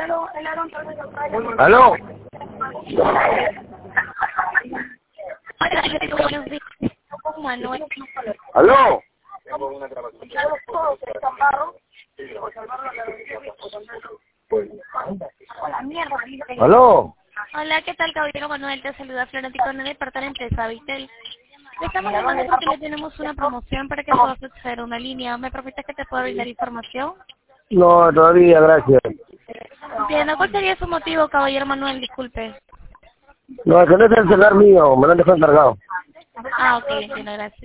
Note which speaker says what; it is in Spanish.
Speaker 1: ¿Aló?
Speaker 2: Manuel.
Speaker 1: ¿Aló? ¿Aló?
Speaker 2: Hola, ¿qué tal, caballero Manuel? Te saluda Florentico en el parte de la empresa Vitel. Le estamos llamando porque le tenemos una promoción para que puedas acceder a una línea. ¿Me permites que te pueda brindar información?
Speaker 1: No, todavía, gracias.
Speaker 2: Bien, ¿cuál sería su motivo, caballero Manuel? Disculpe.
Speaker 1: No, es que no es el celular mío, me lo han dejado encargado.
Speaker 2: Ah, ok, entiendo, gracias.